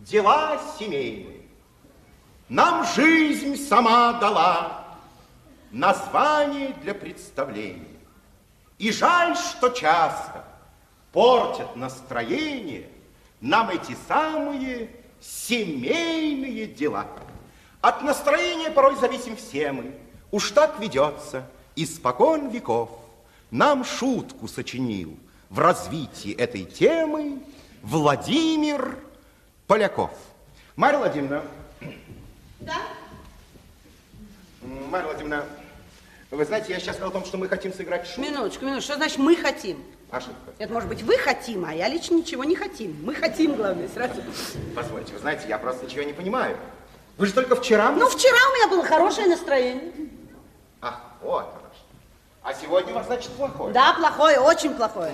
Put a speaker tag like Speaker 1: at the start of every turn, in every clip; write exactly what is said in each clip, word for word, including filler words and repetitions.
Speaker 1: дела семейные. Нам жизнь сама дала название для представления. И жаль, что часто портят настроение нам эти самые семейные дела. От настроения порой зависим все мы. Уж так ведется испокон веков. Нам шутку сочинил в развитии этой темы Владимир Поляков. Марья Владимировна.
Speaker 2: Да?
Speaker 1: Марья Владимировна, вы знаете, я сейчас сказал о том, что мы хотим сыграть шутку.
Speaker 2: Минуточку, минуточку. Что значит мы хотим?
Speaker 1: Ошибка.
Speaker 2: Это может быть вы хотим, а я лично ничего не хотим. Мы хотим, главное, сразу.
Speaker 1: Позвольте, вы знаете, я просто ничего не понимаю. Вы же только вчера...
Speaker 2: Ну, вчера у меня было хорошее настроение.
Speaker 1: Ах, вот оно что. А сегодня у вас, значит, плохое?
Speaker 2: Да, плохое, очень плохое.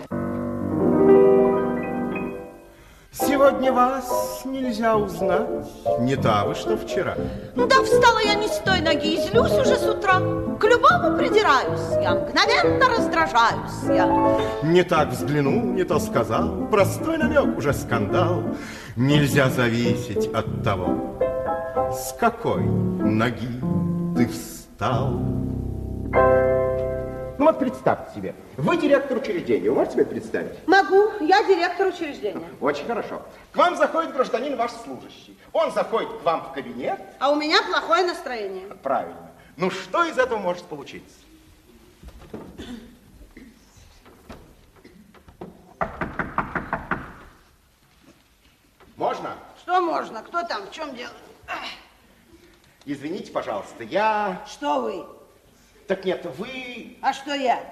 Speaker 1: Сегодня вас нельзя узнать. Не та вы, что вчера.
Speaker 2: Ну да, встала я не с той ноги и злюсь уже с утра. К любому придираюсь я, мгновенно раздражаюсь я.
Speaker 1: Не так взглянул, не то сказал. Простой намек, уже скандал. Нельзя зависеть от того, с какой ноги ты встал. Ну вот представьте себе, вы директор учреждения, вы можете себе представить?
Speaker 2: Могу, я директор учреждения.
Speaker 1: Очень хорошо. К вам заходит гражданин ваш служащий. Он заходит к вам в кабинет.
Speaker 2: А у меня плохое настроение.
Speaker 1: Правильно. Ну что из этого может получиться? Можно?
Speaker 2: Что можно? Кто там? В чем дело?
Speaker 1: Извините, пожалуйста, я...
Speaker 2: Что вы?
Speaker 1: Так нет, вы...
Speaker 2: А что я?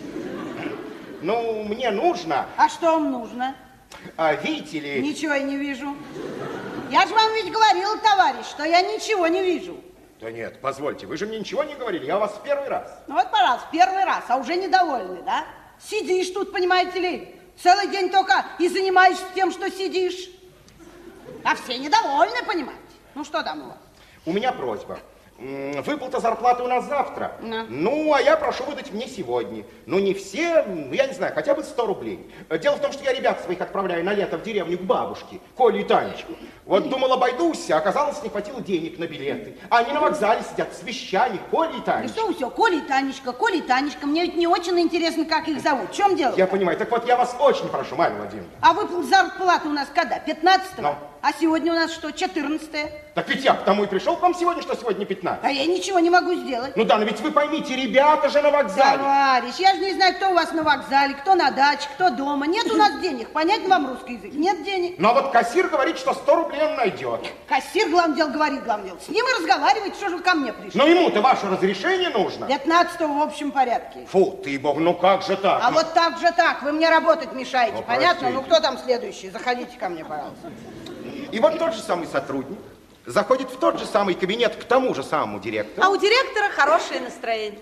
Speaker 1: Ну, мне нужно...
Speaker 2: А что вам нужно?
Speaker 1: А, видите ли...
Speaker 2: Ничего я не вижу. Я же вам ведь говорила, товарищ, что я ничего не вижу.
Speaker 1: Да нет, позвольте, вы же мне ничего не говорили, я у вас в первый раз.
Speaker 2: Ну вот, пожалуйста, первый раз, а уже недовольны, да? Сидишь тут, понимаете ли, целый день только и занимаешься тем, что сидишь. А все недовольны, понимаете? Ну что там у вас?
Speaker 1: У меня просьба. Выплата зарплаты у нас завтра.
Speaker 2: Да.
Speaker 1: Ну, а я прошу выдать мне сегодня. Ну, не все, ну, я не знаю, хотя бы сто рублей. Дело в том, что я ребят своих отправляю на лето в деревню к бабушке, Коле и Танечку. Вот думал, обойдусь, а оказалось, не хватило денег на билеты. А они на вокзале сидят с вещами, Коля и
Speaker 2: Да
Speaker 1: Танечка.
Speaker 2: что вы все, Коля и Танечка, Коля и Танечка. Мне ведь не очень интересно, как их зовут. В чем дело?
Speaker 1: Я понимаю. Так вот, я вас очень прошу, Марья Владимировна.
Speaker 2: А выплата зарплаты у нас когда? пятнадцатого?
Speaker 1: Ну.
Speaker 2: А сегодня у нас что, четырнадцатое?
Speaker 1: Так ведь я к тому и пришел к вам сегодня, что сегодня пятнадцать.
Speaker 2: А я ничего не могу сделать.
Speaker 1: Ну да, но ведь вы поймите, ребята же на вокзале.
Speaker 2: Товарищ, я же не знаю, кто у вас на вокзале, кто на даче, кто дома. Нет у нас денег. Понятно вам русский язык? Нет денег.
Speaker 1: Но вот кассир говорит, что сто рублей он найдет.
Speaker 2: Кассир, главное дело, говорит, главное дело. С ним и разговаривать, что же вы ко мне пришли?
Speaker 1: Но ему-то ваше разрешение нужно.
Speaker 2: пятнадцатого в общем порядке.
Speaker 1: Фу, ты бог, ну как же так?
Speaker 2: А
Speaker 1: Ну,
Speaker 2: вот так же так, вы мне работать мешаете,
Speaker 1: Ну,
Speaker 2: понятно?
Speaker 1: простите.
Speaker 2: Ну кто там следующий? Заходите ко мне, пожалуйста.
Speaker 1: И вот тот же самый сотрудник заходит в тот же самый кабинет к тому же самому директору.
Speaker 2: А у директора хорошее настроение.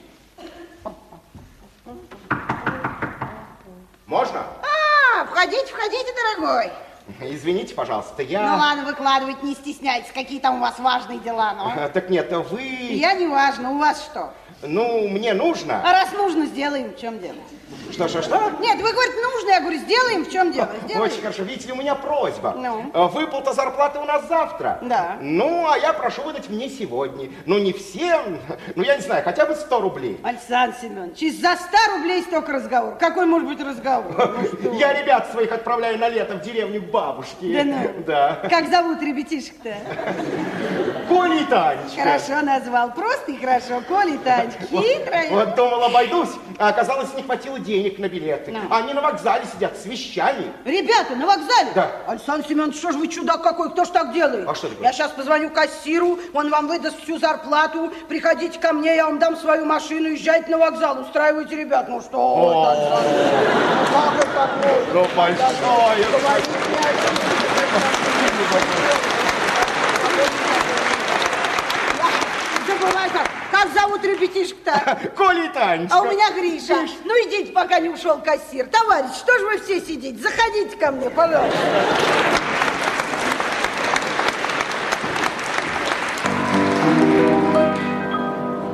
Speaker 1: Можно?
Speaker 2: А, входите, входите, дорогой.
Speaker 1: Извините, пожалуйста, я...
Speaker 2: Ну ладно, выкладывайте, не стесняйтесь, какие там у вас важные дела, ну.
Speaker 1: А, Так нет, вы...
Speaker 2: Я не важно, у вас что?
Speaker 1: Ну, мне нужно...
Speaker 2: А раз нужно, сделаем, в чем дело?
Speaker 1: Что, что, что?
Speaker 2: Нет, вы говорите, нужно, я говорю, сделаем, в чем дело? Сделаем.
Speaker 1: Очень хорошо. Видите ли, у меня просьба.
Speaker 2: Ну?
Speaker 1: А, Выплата зарплаты у нас завтра.
Speaker 2: Да.
Speaker 1: Ну, а я прошу выдать мне сегодня. Ну, не всем, ну, я не знаю, хотя бы сто рублей.
Speaker 2: Александр Семенович, из-за ста рублей столько разговор. Какой может быть разговор? Ну, что?
Speaker 1: Я ребят своих отправляю на лето в деревню к бабушке.
Speaker 2: Да ну?
Speaker 1: Да.
Speaker 2: Как зовут ребятишек-то?
Speaker 1: Коля и Танечка.
Speaker 2: Хорошо назвал, просто и хорошо. Коля и Танечка, хитрая.
Speaker 1: Вот думал, обойдусь, а оказалось, не хватило денег на билеты.
Speaker 2: Ну.
Speaker 1: Они на вокзале сидят с вещами.
Speaker 2: Ребята, на вокзале?
Speaker 1: Да.
Speaker 2: Александр Семенович, что ж вы чудак какой, кто ж так делает?
Speaker 1: А что ты
Speaker 2: Я
Speaker 1: говоришь?
Speaker 2: сейчас позвоню кассиру, он вам выдаст всю зарплату, приходите ко мне, я вам дам свою машину, езжайте на вокзал, устраивайте ребят. Ну что,
Speaker 1: О.
Speaker 2: Александр Семенович, как это такое?
Speaker 1: Ну, большое.
Speaker 2: Говорите мне, Я забываю, как, как зовут ребятишек-то?
Speaker 1: Коля и Танечка.
Speaker 2: А у меня Гриша. Ну идите, пока не ушел кассир. Товарищ, что же вы все сидите? Заходите ко мне, пожалуйста.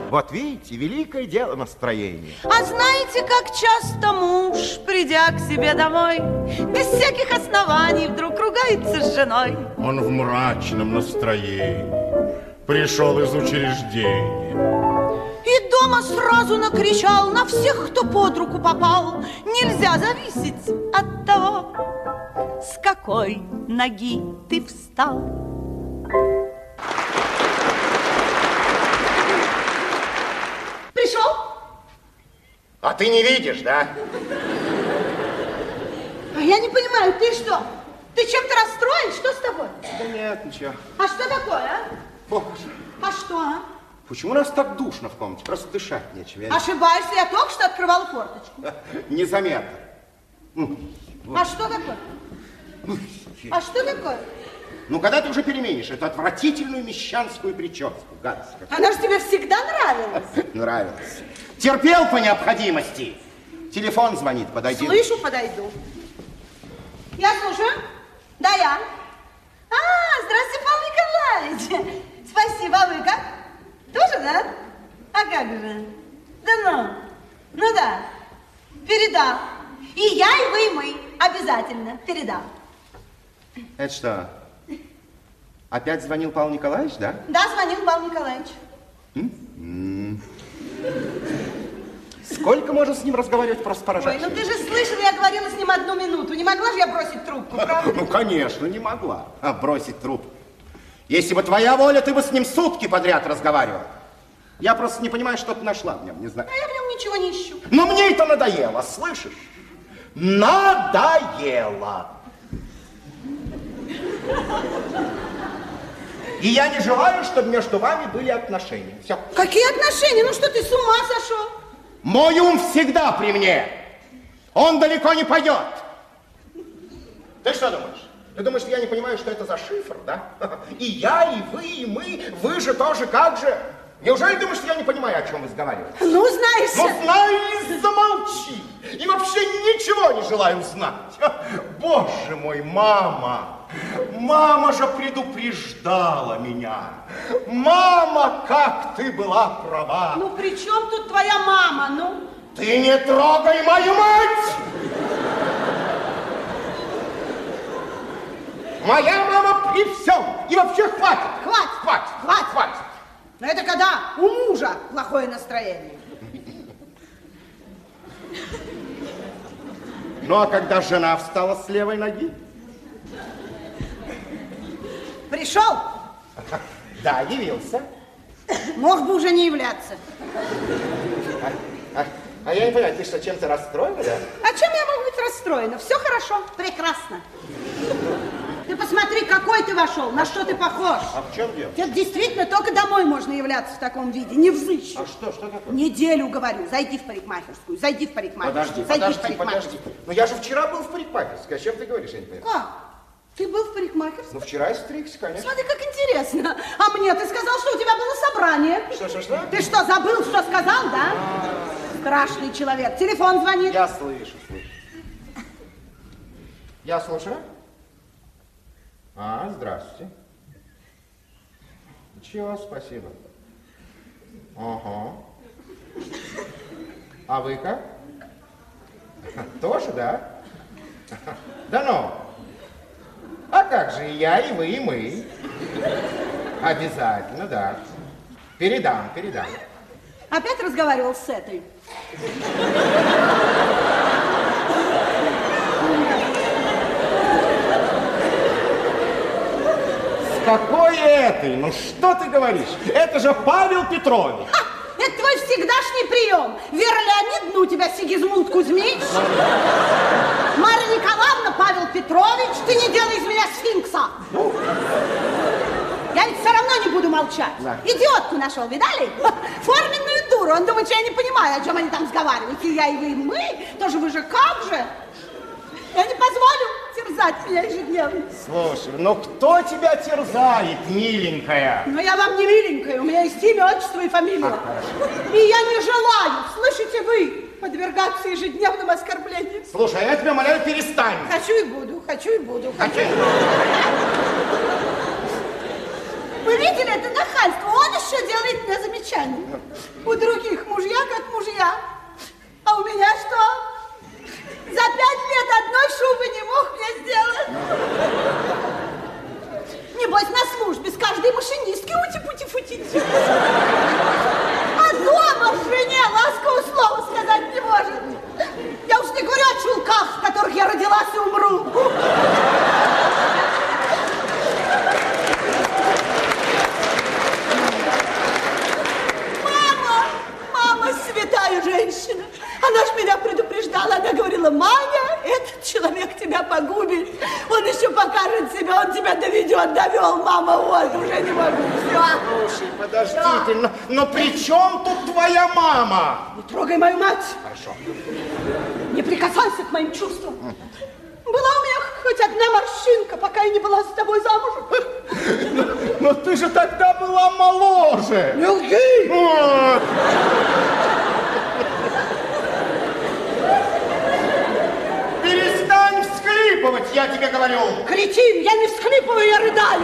Speaker 1: Вот видите, великое дело настроение.
Speaker 3: А знаете, как часто муж, придя к себе домой, без всяких оснований вдруг ругается с женой?
Speaker 4: Он в мрачном настроении пришел из учреждения.
Speaker 3: И дома сразу накричал на всех, кто под руку попал. Нельзя зависеть от того, с какой ноги ты встал. Пришел?
Speaker 1: А ты не видишь, да?
Speaker 2: А я не понимаю, ты что? Ты чем-то расстроен? Что с тобой?
Speaker 1: Да нет, ничего.
Speaker 2: А что такое, а?
Speaker 1: Боже,
Speaker 2: А что, а?
Speaker 1: почему у нас так душно в комнате? Просто дышать нечем. Я
Speaker 2: Ошибаешься, я только что открывала форточку.
Speaker 1: незаметно.
Speaker 2: А что такое? А что такое?
Speaker 1: Ну, когда ты уже переменишь эту отвратительную мещанскую прическу, гадость какая.
Speaker 2: Она же тебе всегда нравилась.
Speaker 1: Нравилось. Терпел по необходимости. Телефон звонит, подойди.
Speaker 2: Слышу, подойду. Я слушаю. Да, я. А, здравствуйте, Павел Николаевич. Спасибо, а вы как? Тоже, да? А как же? Да ну, ну да, передам. И я, и вы, и мы. Обязательно передам.
Speaker 1: Это что? Опять звонил Павел Николаевич, да?
Speaker 2: Да, звонил Павел Николаевич.
Speaker 1: М-м. Сколько можно с ним разговаривать, просто поражать?
Speaker 2: Ой, ну ты же слышал, я говорила с ним одну минуту. Не могла же я бросить трубку, правда?
Speaker 1: Ну, конечно, не могла а, бросить трубку. Если бы твоя воля, ты бы с ним сутки подряд разговаривал. Я просто не понимаю, что ты нашла в нем, не знаю.
Speaker 2: А я в нем ничего не ищу.
Speaker 1: Но мне это надоело, слышишь? Надоело. И я не желаю, чтобы между вами были отношения. Все.
Speaker 2: Какие отношения? Ну что, ты с ума сошел?
Speaker 1: Мой ум всегда при мне. Он далеко не пойдет. Ты что думаешь? Ты думаешь, что я не понимаю, что это за шифр, да? И я, и вы, и мы. Вы же тоже как же? Неужели думаешь, что я не понимаю, о чем вы разговариваете?
Speaker 2: Ну, знаешь...
Speaker 1: Ну, знаю и замолчи. И вообще ничего не желаю знать. Боже мой, мама. Мама же предупреждала меня. Мама, как ты была права.
Speaker 2: Ну, при чем тут твоя мама, ну?
Speaker 1: Ты не трогай мою мать! Моя мама при всем. И вообще хватит.
Speaker 2: Хватит.
Speaker 1: Хватит.
Speaker 2: Хватит.
Speaker 1: Хватит.
Speaker 2: Но это когда у мужа плохое настроение.
Speaker 1: Ну, а когда жена встала с левой ноги?
Speaker 2: Пришел?
Speaker 1: Да, явился.
Speaker 2: Мог бы уже не являться.
Speaker 1: А, а, а я не понимаю, ты что, чем-то расстроена, да?
Speaker 2: А чем я могу быть расстроена? Все хорошо, прекрасно. Ты посмотри, какой ты вошел, на что ты похож.
Speaker 1: А в чем дело?
Speaker 2: Тебе действительно только домой можно являться в таком виде, не взыщу.
Speaker 1: А что, что такое?
Speaker 2: Неделю говорю, зайди в парикмахерскую, зайди в парикмахерскую,
Speaker 1: Подожди,
Speaker 2: зайди в
Speaker 1: подожди,
Speaker 2: парикмахерскую.
Speaker 1: подожди. Ну я же вчера был в парикмахерской, о чем ты говоришь, я не понимаю.
Speaker 2: Как? Ты был в парикмахерской?
Speaker 1: Ну вчера я стригся, конечно.
Speaker 2: Смотри, как интересно. А мне ты сказал, что у тебя было собрание.
Speaker 1: Что, что, что?
Speaker 2: Ты что, забыл, что сказал, да? Страшный человек. Телефон звонит.
Speaker 1: Я слышу, слышу. Я слушаю. А, здравствуйте. Ничего, спасибо. Ага. А вы как? Тоже, да? Да ну. А как же и я, и вы, и мы. Обязательно, да. Передам, передам.
Speaker 2: Опять разговаривал с этой?
Speaker 1: С какой этой? Ну что ты говоришь? Это же Павел Петрович.
Speaker 2: Ха! Это твой всегдашний прием. Вера Леонидовна у тебя Сигизмунд Кузьмич. Марья Николаевна, Павел Петрович. Ты не делай из меня сфинкса.
Speaker 1: Ну.
Speaker 2: Я ведь все равно не буду молчать.
Speaker 1: Да.
Speaker 2: Идиотку нашел, видали? Форменную дуру. Он думает, что я не понимаю, о чем они там разговаривают. И я, и вы, и мы. Тоже вы же как же? Я не позволю терзать меня ежедневно.
Speaker 1: Слушай, ну кто тебя терзает, миленькая?
Speaker 2: Но я вам не миленькая. У меня есть имя, отчество и фамилия.
Speaker 1: А,
Speaker 2: и я не желаю, слышите вы, подвергаться ежедневным оскорблениям.
Speaker 1: Слушай, я тебя умоляю, перестань.
Speaker 2: Хочу и буду, хочу и буду.
Speaker 1: Хочу.
Speaker 2: Вы видели это нахальство? Он еще еще делает мне замечание. У других мужья как мужья, а у меня что? За пять лет одной шубы не мог мне сделать. Небось, на службе с каждой машинистки ути-пути-фути. А дома жене ласкового слова сказать не может. Я уж не говорю о чулках, в которых я родилась и умру. Мама, мама, святая женщина. Она ж меня предупреждала, она говорила: Маня, этот человек тебя погубит. Он еще покажет себя, он тебя доведет, довел. Мама, вот, уже не могу, все.
Speaker 1: Слушай, подождите, но, но при чем тут твоя мама?
Speaker 2: Не трогай мою мать.
Speaker 1: Хорошо.
Speaker 2: Не прикасайся к моим чувствам. Была у меня хоть одна морщинка, пока я не была с тобой замужем.
Speaker 1: Но, но ты же тогда была моложе.
Speaker 2: Не лги!
Speaker 1: Вот. Перестань всхлипывать, я тебе говорю.
Speaker 2: Кретин, я не всхлипываю, я рыдаю.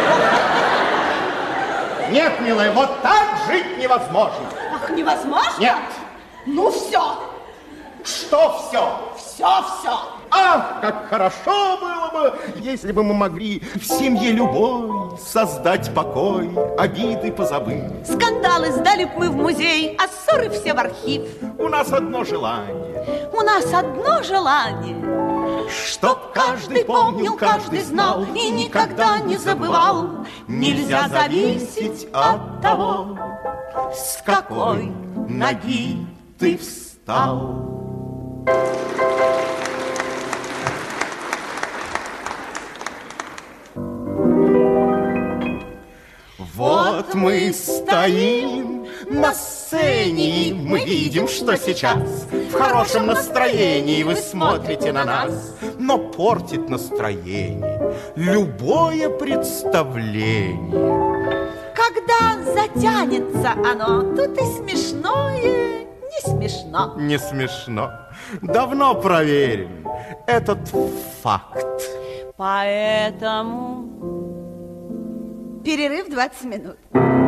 Speaker 1: Нет, милая, вот так жить невозможно.
Speaker 2: Ах, невозможно?
Speaker 1: Нет.
Speaker 2: Ну все,
Speaker 1: Что все?
Speaker 2: все-все.
Speaker 1: Ах, как хорошо было бы, если бы мы могли в семье любой создать покой, обиды позабыть.
Speaker 3: Скандалы сдали б мы в музей, а ссоры все в архив.
Speaker 1: У нас одно желание.
Speaker 3: У нас одно желание,
Speaker 1: Чтоб каждый помнил, каждый знал и никогда не забывал. Нельзя зависеть от того, с какой ноги ты встал. Вот мы стоим на сцене, мы видим, что сейчас в хорошем настроении вы смотрите на нас, но портит настроение любое представление.
Speaker 3: когда затянется оно, тут и смешное не смешно.
Speaker 1: Не смешно. Давно проверен этот факт.
Speaker 3: Поэтому перерыв двадцать минут.